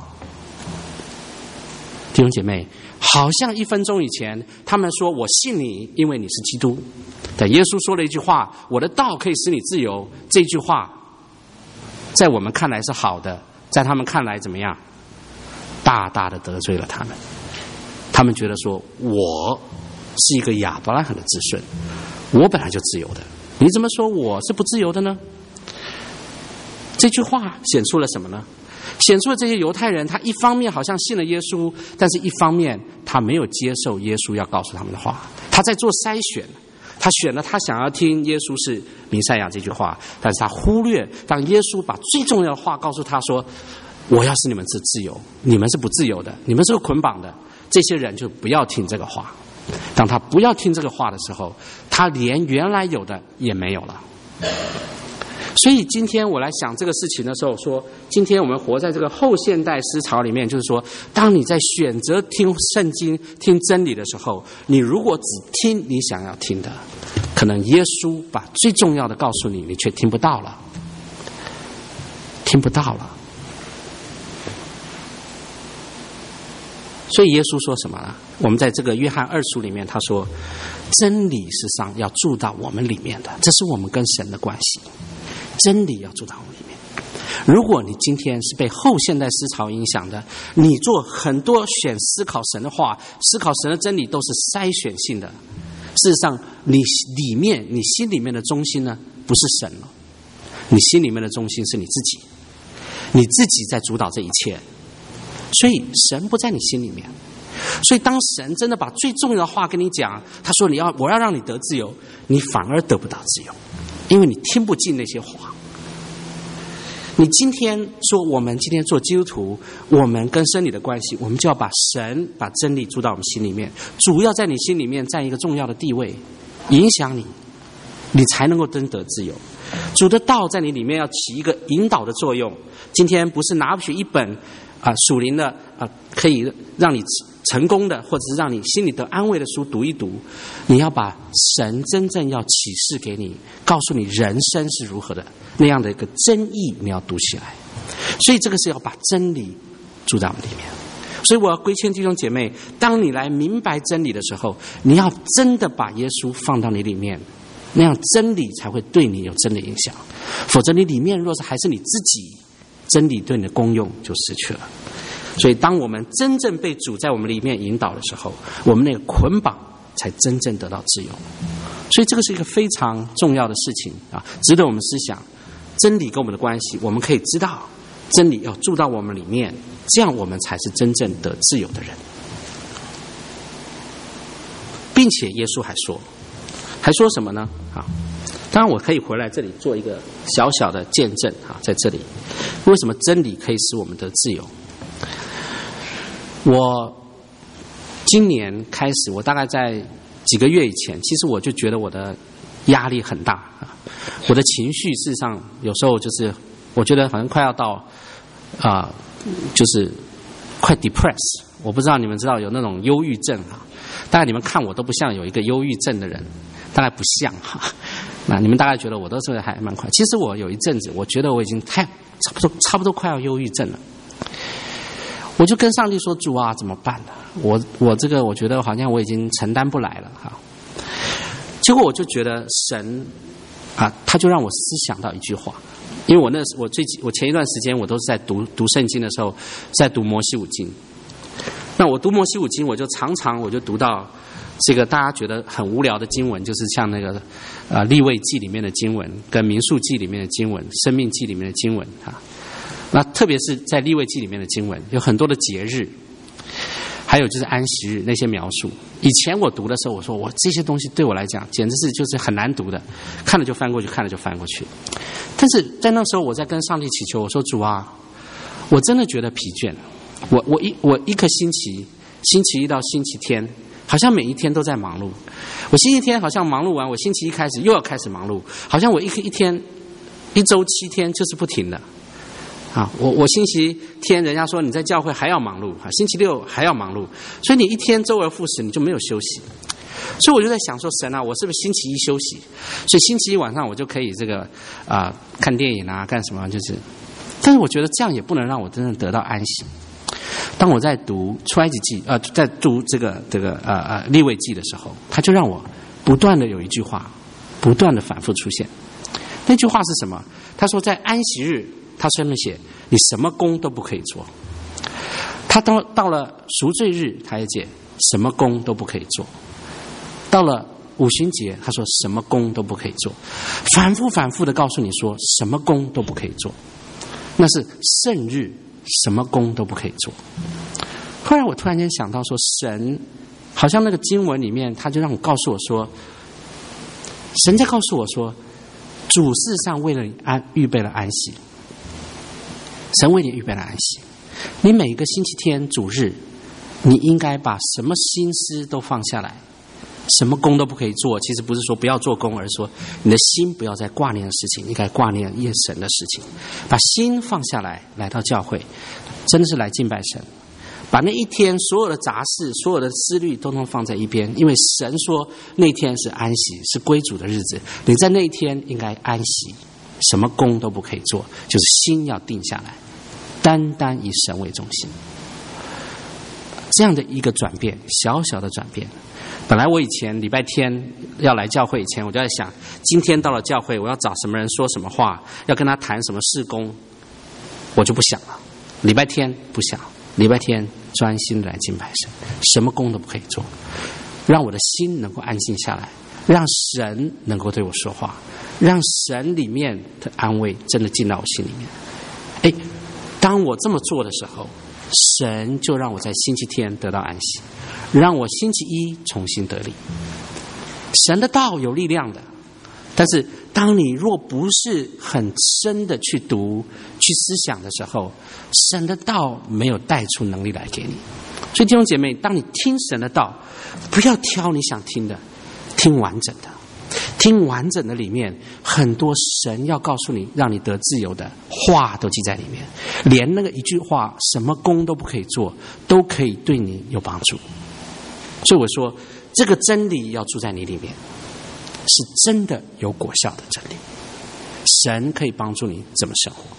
弟兄姐妹，好像1分钟以前他们说我信你，因为你是基督，但耶稣说了一句话，我的道可以使你自由，这句话在我们看来是好的，在他们看来怎么样？大大的得罪了他们。他们觉得说，我是一个亚伯拉罕的子孙，我本来就自由的，你怎么说我是不自由的呢？这句话显出了什么呢？显出了这些犹太人，他一方面好像信了耶稣，但是一方面他没有接受耶稣要告诉他们的话，他在做筛选。他选了他想要听耶稣是弥赛亚这句话，但是他忽略当耶稣把最重要的话告诉他说，我要使你们是自由，你们是不自由的，你们是捆绑的，这些人就不要听这个话。当他不要听这个话的时候，他连原来有的也没有了。所以今天我来想这个事情的时候说，今天我们活在这个后现代思潮里面，就是说，当你在选择听圣经、听真理的时候，你如果只听你想要听的，可能耶稣把最重要的告诉你，你却听不到了，听不到了。所以耶稣说什么呢？我们在这个约翰2书里面，他说，真理是上要住到我们里面的，这是我们跟神的关系。真理要住到我们里面。如果你今天是被后现代思潮影响的，你做很多思考神的话，思考神的真理都是筛选性的。事实上，你心里面的中心呢，不是神了，你心里面的中心是你自己，你自己在主导这一切。所以神不在你心里面。所以当神真的把最重要的话跟你讲，他说我要让你得自由，你反而得不到自由，因为你听不进那些话。你今天说我们今天做基督徒，我们跟真理的关系，我们就要把真理住到我们心里面，主要在你心里面占一个重要的地位，影响你，你才能够真得自由。主的道在你里面要起一个引导的作用。今天不是拿取一本属灵的可以让你成功的，或者是让你心里得安慰的书读一读，你要把神真正要启示给你，告诉你人生是如何的那样的一个真意，你要读起来。所以这个是要把真理住在我们里面。所以我要规劝弟兄姐妹，当你来明白真理的时候，你要真的把耶稣放到你里面，那样真理才会对你有真的影响。否则你里面若是还是你自己，真理对你的功用就失去了。所以当我们真正被主在我们里面引导的时候，我们那个捆绑才真正得到自由。所以这个是一个非常重要的事情值得我们思想。真理跟我们的关系，我们可以知道真理要住到我们里面，这样我们才是真正得自由的人。并且耶稣还说什么呢？当然我可以回来这里做一个小小的见证在这里，为什么真理可以使我们得自由？我今年开始，我大概在几个月以前，其实我就觉得我的压力很大啊，我的情绪事实上有时候就是我觉得好像快要到就是快 depress。我不知道你们知道有那种忧郁症哈，大概你们看我都不像有一个忧郁症的人，大概不像哈。那你们大概觉得我都是还蛮快，其实我有一阵子我觉得我已经差不多快要忧郁症了。我就跟上帝说：“主啊，怎么办呢？我这个我觉得好像我已经承担不来了哈。”结果我就觉得神啊，他就让我思想到一句话，因为我前一段时间我都是在读圣经的时候，在读摩西五经。那我读摩西五经，我就常常读到这个大家觉得很无聊的经文，就是像那个利未记里面的经文，跟民数记里面的经文，生命记里面的经文啊。那特别是在利未记里面的经文，有很多的节日，还有就是安息日那些描述。以前我读的时候，我说我这些东西对我来讲简直是就是很难读的，看了就翻过去，看了就翻过去。但是在那时候，我在跟上帝祈求，我说：“主啊，我真的觉得疲倦了。我一个星期一到星期天，好像每一天都在忙碌。我星期天好像忙碌完，我星期一开始又要开始忙碌，好像我一天一周7天就是不停的。啊，我星期天人家说你在教会还要忙碌，星期六还要忙碌，所以你一天周而复始，你就没有休息。所以我就在想说，神啊，我是不是星期一休息？所以星期一晚上我就可以这个看电影啊，干什么就是。但是我觉得这样也不能让我真正得到安息。当我在读出埃及记在读这个利未记的时候，他就让我不断的有一句话不断的反复出现。那句话是什么？他说在安息日，他上面写你什么工都不可以做。他到了赎罪日，他也写什么工都不可以做。到了五旬节，他说什么工都不可以做。反复的告诉你说什么工都不可以做。那是圣日，什么工都不可以做。后来我突然间想到说，神好像那个经文里面，他就让我告诉我说，神在告诉我说，主事实上为了你预备了安息。神为你预备了安息，你每个星期天主日，你应该把什么心思都放下来，什么工都不可以做。其实不是说不要做工，而是说你的心不要再挂念的事情，应该挂念耶神的事情。把心放下来，来到教会，真的是来敬拜神。把那一天所有的杂事、所有的思虑都能放在一边，因为神说那天是安息，是归主的日子。你在那一天应该安息，什么工都不可以做，就是心要定下来，单单以神为中心。这样的一个转变，小小的转变。本来我以前礼拜天要来教会以前，我就在想，今天到了教会，我要找什么人说什么话，要跟他谈什么事工，我就不想了。礼拜天不想，礼拜天专心的来敬拜神，什么工都不可以做，让我的心能够安静下来，让神能够对我说话，让神里面的安慰真的进到我心里面。当我这么做的时候，神就让我在星期天得到安息，让我星期一重新得力。神的道有力量的，但是当你若不是很深的去读、去思想的时候，神的道没有带出能力来给你。所以弟兄姐妹，当你听神的道，不要挑你想听的，听完整的。听完整的里面，很多神要告诉你让你得自由的话都记在里面，连那个一句话什么工都不可以做，都可以对你有帮助。所以我说，这个真理要住在你里面，是真的有果效的真理。神可以帮助你怎么生活。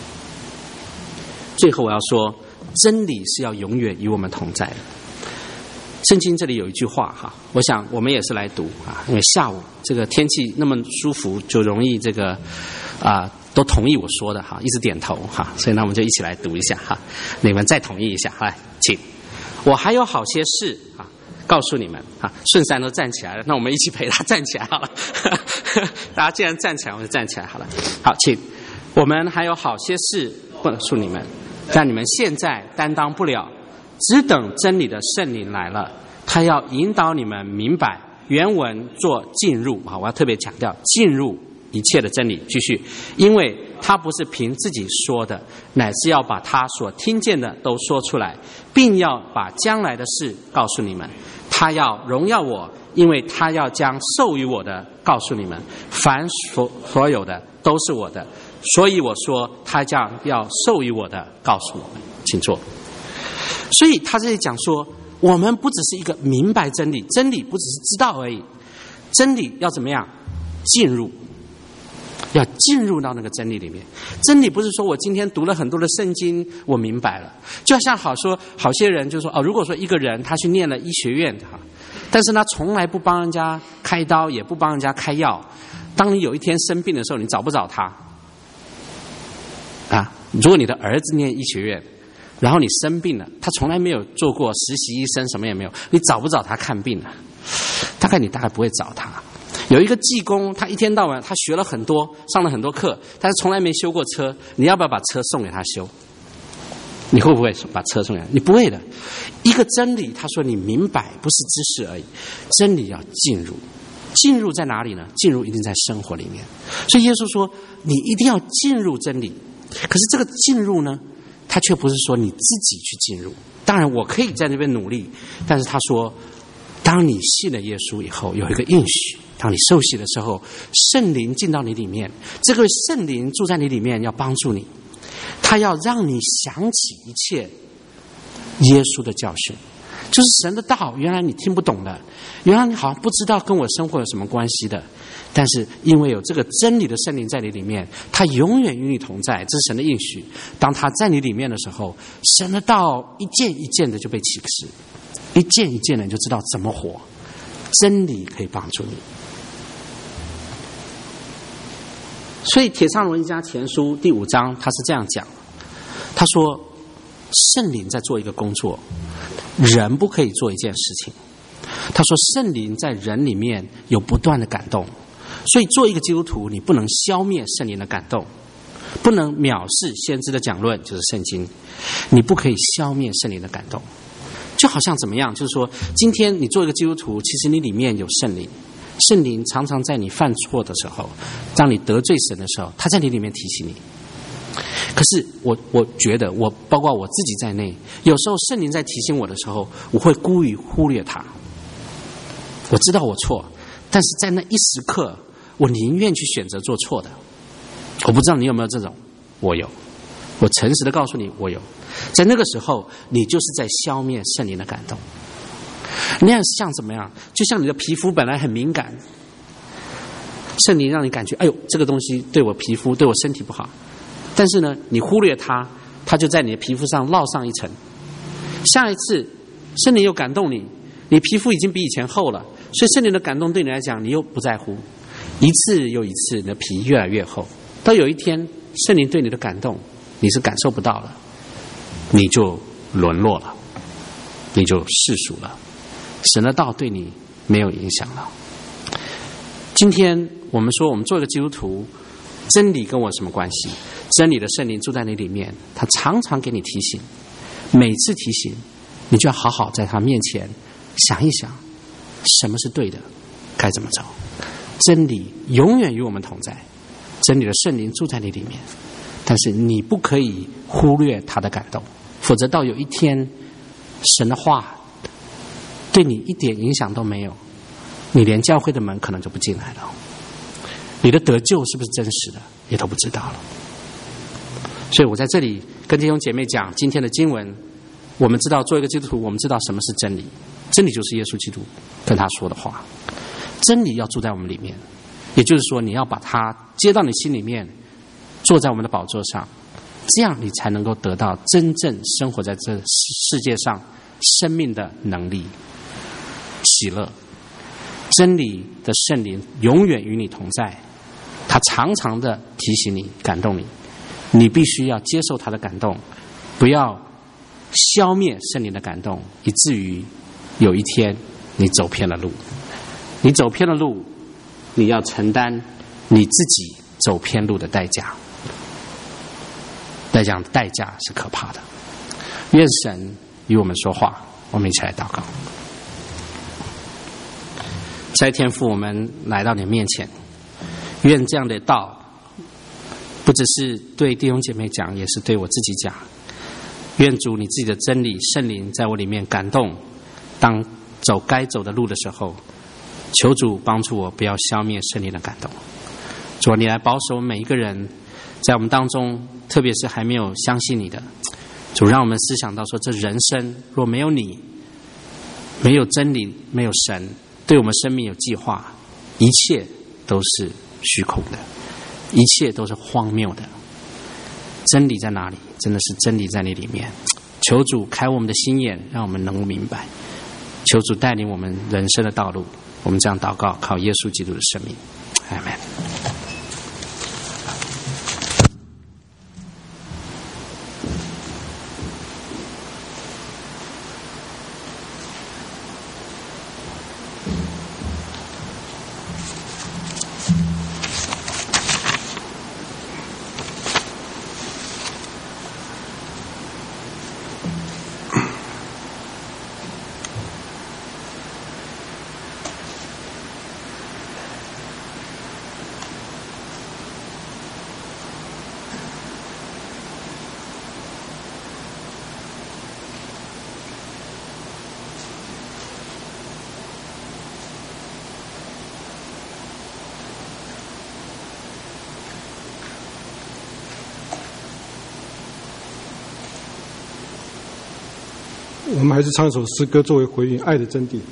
最后我要说，真理是要永远与我们同在的。圣经这里有一句话哈，我想我们也是来读啊，因为下午这个天气那么舒服，就容易这个都同意我说的哈，一直点头哈，所以那我们就一起来读一下哈，你们再同意一下，来，请。我还有好些事啊，告诉你们啊，顺山都站起来了，那我们一起陪他站起来好了。大家既然站起来，我们就站起来好了。好，请。我们还有好些事告诉你们，但你们现在担当不了。只等真理的圣灵来了，他要引导你们明白。原文做进入啊，我要特别强调进入一切的真理。继续，因为他不是凭自己说的，乃是要把他所听见的都说出来，并要把将来的事告诉你们。他要荣耀我，因为他要将授予我的告诉你们。凡所有的都是我的，所以我说他将要授予我的告诉我们。请坐。所以他这里讲说，我们不只是一个明白真理，真理不只是知道而已，真理要怎么样进入，要进入到那个真理里面。真理不是说我今天读了很多的圣经我明白了，就像好些人就说如果说一个人他去念了医学院但是他从来不帮人家开刀，也不帮人家开药，当你有一天生病的时候，你找不找他如果你的儿子念医学院，然后你生病了，他从来没有做过实习医生，什么也没有，你找不找他看病了？大概不会找他。有一个技工，他一天到晚他学了很多，上了很多课，但是从来没修过车，你要不要把车送给他修？你会不会把车送给他？你不会的。一个真理，他说你明白不是知识而已，真理要进入。进入在哪里呢？进入一定在生活里面。所以耶稣说你一定要进入真理。可是这个进入呢，他却不是说你自己去进入。当然我可以在那边努力，但是他说当你信了耶稣以后，有一个应许，当你受洗的时候，圣灵进到你里面，这个圣灵住在你里面，要帮助你，他要让你想起一切耶稣的教训，就是神的道原来你听不懂的，原来你好像不知道跟我生活有什么关系的，但是因为有这个真理的圣灵在你里面，他永远与你同在，这是神的应许。当他在你里面的时候，神的道一件一件的就被启示，一件一件的你就知道怎么活，真理可以帮助你。所以帖撒罗尼迦前书第5章他是这样讲，他说圣灵在做一个工作，人不可以做一件事情。他说圣灵在人里面有不断的感动，所以做一个基督徒，你不能消灭圣灵的感动，不能藐视先知的讲论，就是圣经，你不可以消灭圣灵的感动。就好像怎么样，就是说今天你做一个基督徒，其实你里面有圣灵，圣灵常常在你犯错的时候，当你得罪神的时候，他在你里面提醒你。可是我觉得包括我自己在内，有时候圣灵在提醒我的时候，我会故意忽略他。我知道我错，但是在那一时刻，我宁愿去选择做错的。我不知道你有没有这种？我有，我诚实的告诉你，我有。在那个时候，你就是在消灭圣灵的感动。那样像怎么样？就像你的皮肤本来很敏感，圣灵让你感觉，哎呦，这个东西对我皮肤、对我身体不好。但是呢，你忽略它，它就在你的皮肤上烙上一层。下一次，圣灵又感动你，你皮肤已经比以前厚了，所以圣灵的感动对你来讲，你又不在乎。一次又一次，你的皮越来越厚，到有一天，圣灵对你的感动，你是感受不到了，你就沦落了，你就世俗了，神的道对你没有影响了。今天我们说，我们做一个基督徒，真理跟我有什么关系？真理的圣灵住在你里面，他常常给你提醒，每次提醒你就要好好在他面前想一想，什么是对的，该怎么走。真理永远与我们同在，真理的圣灵住在你里面，但是你不可以忽略他的感动，否则到有一天神的话对你一点影响都没有，你连教会的门可能就不进来了，你的得救是不是真实的也都不知道了。所以我在这里跟弟兄姐妹讲今天的经文，我们知道做一个基督徒，我们知道什么是真理，真理就是耶稣基督跟他说的话，真理要住在我们里面，也就是说你要把它接到你心里面，坐在我们的宝座上，这样你才能够得到真正生活在这世界上生命的能力、喜乐。真理的圣灵永远与你同在，他常常的提醒你、感动你，你必须要接受他的感动，不要消灭圣灵的感动，以至于有一天你走偏了路。你走偏了路，你要承担你自己走偏路的代价。代价是可怕的。愿神与我们说话，我们一起来祷告。在天父，我们来到你面前， 愿这样的道，不只是对弟兄姐妹讲，也是对我自己讲。愿主你自己的真理圣灵在我里面感动，当走该走的路的时候，求主帮助我不要消灭圣灵的感动。主啊，你来保守每一个人，在我们当中，特别是还没有相信你的，主让我们思想到说，这人生若没有你，没有真理，没有神对我们生命有计划，一切都是虚空的，一切都是荒谬的。真理在哪里？真的是真理在你里面。求主开我们的心眼，让我们能够明白。求主带领我们人生的道路。我们这样祷告，靠耶稣基督的生命。阿们。 我们还是唱一首诗歌作为回应爱的真谛。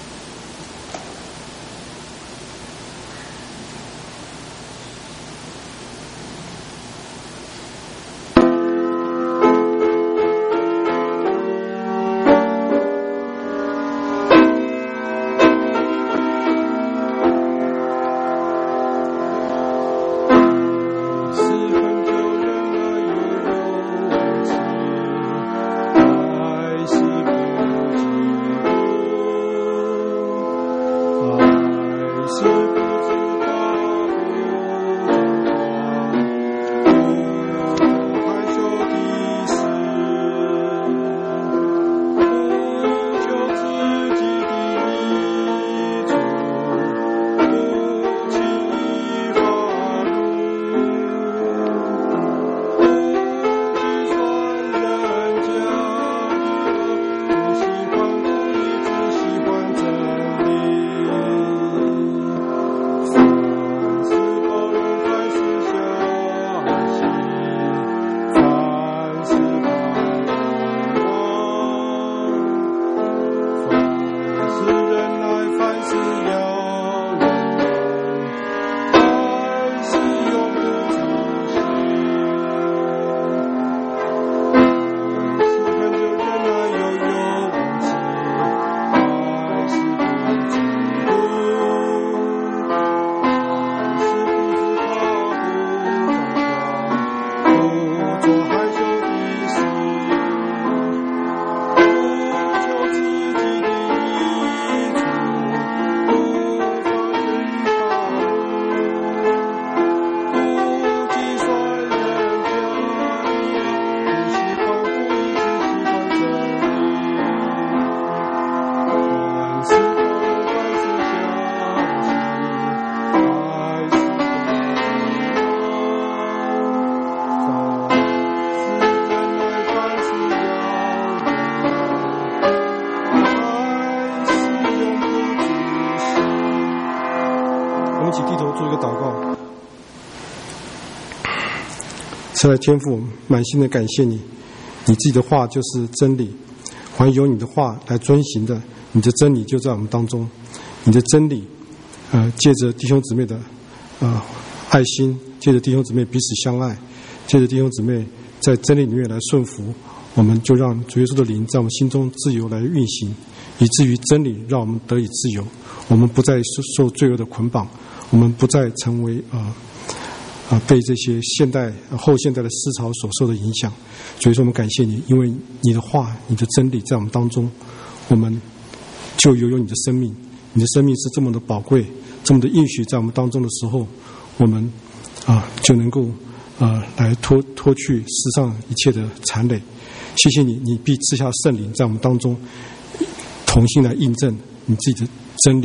再来天父，满心的感谢你，你自己的话就是真理，凡有你的话来遵行的，你的真理就在我们当中。你的真理，借着弟兄姊妹的爱心，借着弟兄姊妹彼此相爱，借着弟兄姊妹在真理里面来顺服，我们就让主耶稣的灵在我们心中自由来运行，以至于真理让我们得以自由，我们不再受罪恶的捆绑，我们不再成为被这些后现代的思潮所受的影响。所以说我们感谢你，因为你的话你的真理在我们当中，我们就拥有你的生命，你的生命是这么的宝贵，这么的应许在我们当中的时候，我们就能够来脱去世上一切的残累。谢谢你，你必赐下圣灵在我们当中同心来印证你自己的真理，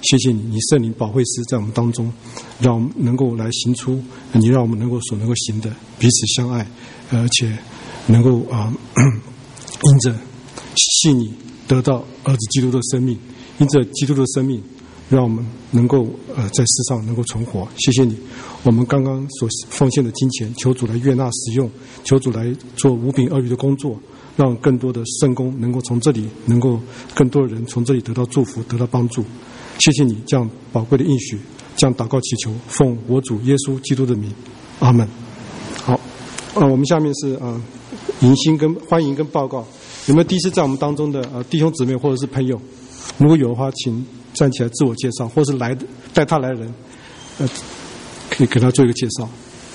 谢谢你，你圣灵保惠师在我们当中，让我们能够来行出你让我们能够行的，彼此相爱，而且能够因着信你得到儿子基督的生命，因着基督的生命，让我们能够在世上能够存活。谢谢你，我们刚刚所奉献的金钱，求主来悦纳使用，求主来做五饼二鱼的工作，让更多的圣工能够从这里，能够更多的人从这里得到祝福，得到帮助。谢谢你这样宝贵的应许，这样祷告祈求，奉我主耶稣基督的名，阿门。好，我们下面是迎新跟欢迎跟报告。有没有第一次在我们当中的弟兄姊妹或者是朋友？如果有的话，请站起来自我介绍，或是带他来的人，可以给他做一个介绍。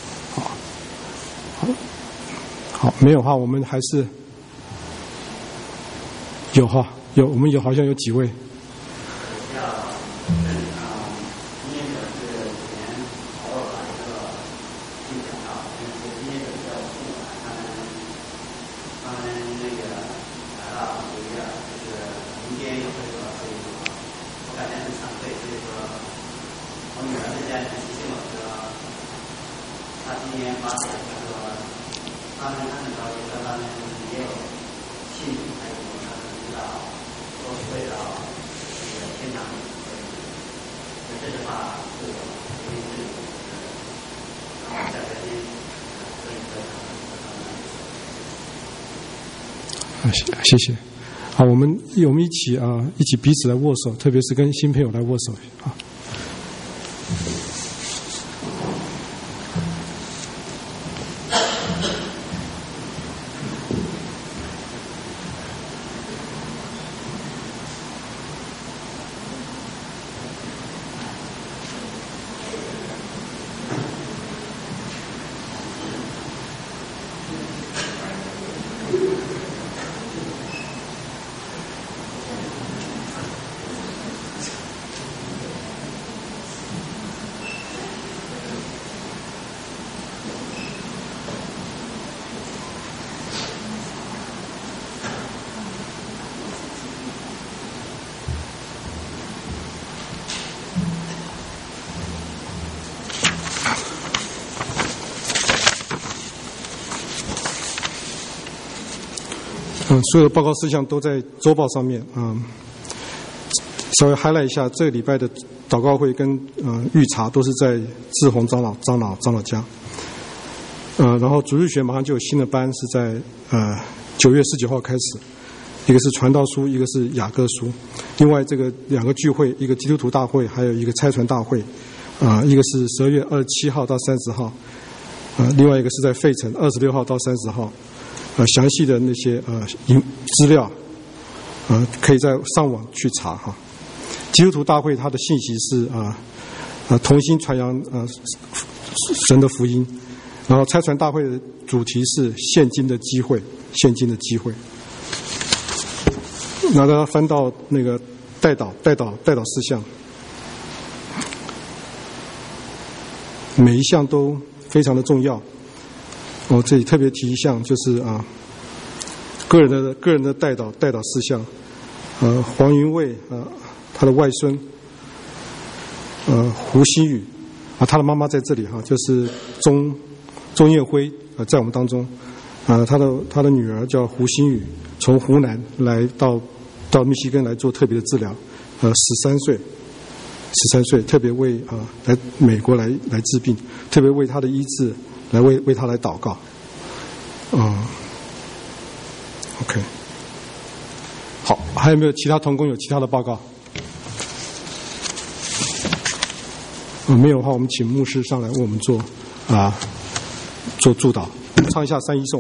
好，没有的话，我们还是有，我们好像有几位。谢谢。好，我们一起彼此来握手，特别是跟新朋友来握手啊。所有的报告事项都在周报上面。稍微 highlight 一下，这个礼拜的祷告会跟预查都是在志宏长老家。然后主日学马上就有新的班，是在9月19号开始，一个是传道书，一个是雅各书。另外这个2个聚会，一个基督徒大会，还有一个差传大会。一个是12月27号到30号，另外一个是在费城26号到30号。详细的那些资料，可以在上网去查哈。基督徒大会它的信息是同心传扬神的福音，然后差传大会的主题是现今的机会。那大家翻到那个代祷事项，每一项都非常的重要。我这里特别提一项，就是个人的代祷事项。黄云卫他的外孙胡新宇他的妈妈在这里哈，就是钟艳辉在我们当中。他的女儿叫胡新宇，从湖南来到密西根来做特别的治疗，13岁，特别为来美国来治病，特别为他的医治来为他来祷告。OK， 好，还有没有其他同工有其他的报告？没有的话，我们请牧师上来为我们做祝祷，唱一下三一颂。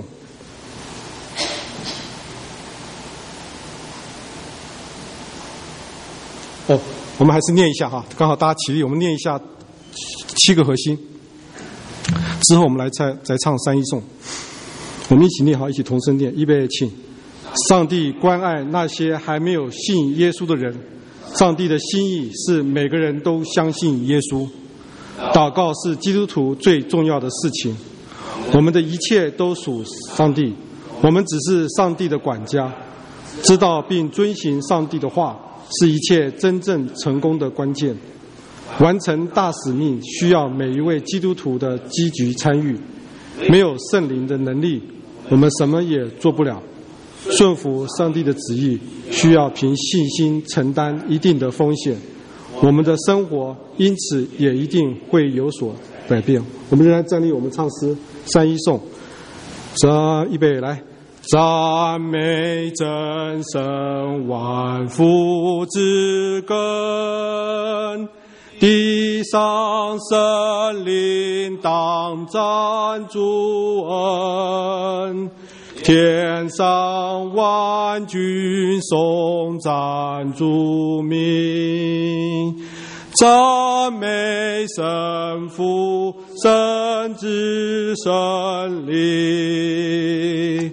我们还是念一下哈，刚好大家起立，我们念一下7个核心，之后我们来唱三一颂。我们一起念好，一起同声念，预备起。上帝关爱那些还没有信耶稣的人，上帝的心意是每个人都相信耶稣。祷告是基督徒最重要的事情，我们的一切都属上帝，我们只是上帝的管家，知道并遵行上帝的话是一切真正成功的关键。完成大使命需要每一位基督徒的积极参与，没有圣灵的能力，我们什么也做不了。顺服上帝的旨意需要凭信心承担一定的风险，我们的生活因此也一定会有所改变。我们仍然站立，我们唱诗3-1颂，预备来。赞美真神万福之根，地上生灵当赞主恩，天上万军颂赞主名，赞美神父、神子、神灵。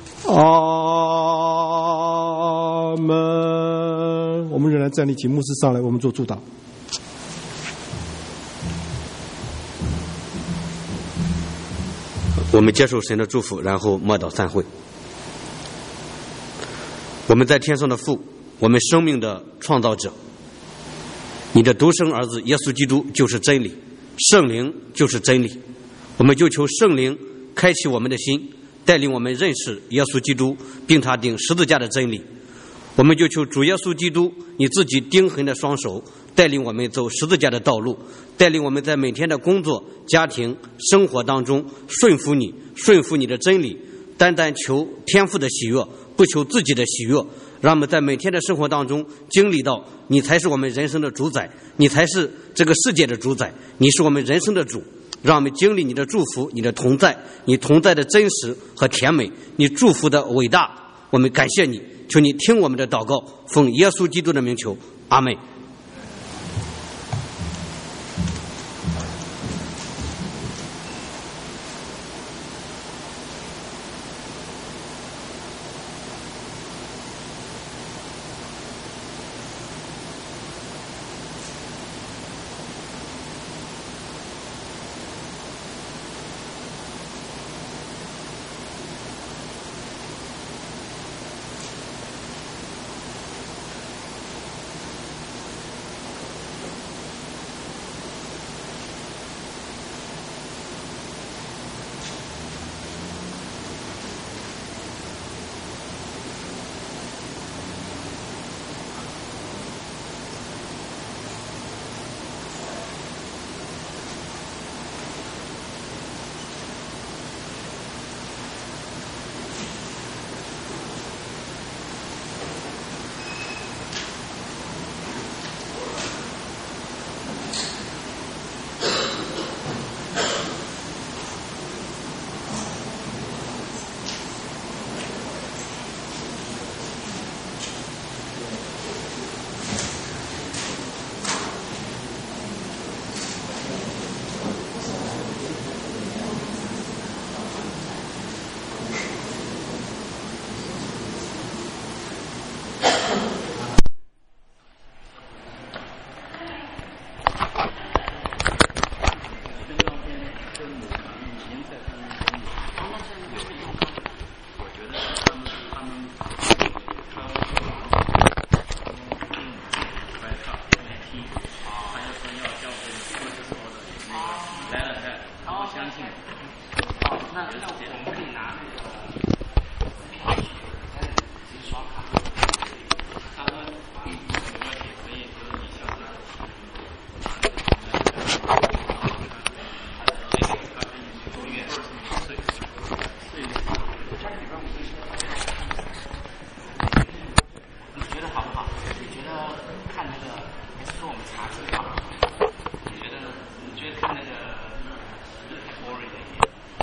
阿门。我们仍然站立起，牧师上来，我们做祝祷。 我们接受神的祝福，然后默祷散会。我们在天上的父，我们生命的创造者，你的独生儿子耶稣基督就是真理，圣灵就是真理。我们就求圣灵开启我们的心，带领我们认识耶稣基督，并他钉十字架的真理。我们就求主耶稣基督，你自己钉痕的双手，带领我们走十字架的道路，带领我们在每天的工作、家庭、生活当中顺服你，顺服你的真理，单单求天父的喜悦，不求自己的喜悦。让我们在每天的生活当中经历到，你才是我们人生的主宰，你才是这个世界的主宰，你是我们人生的主。让我们经历你的祝福，你的同在，你同在的真实和甜美，你祝福的伟大。我们感谢你，求你听我们的祷告，奉耶稣基督的名求，阿们。 看那个，是说我们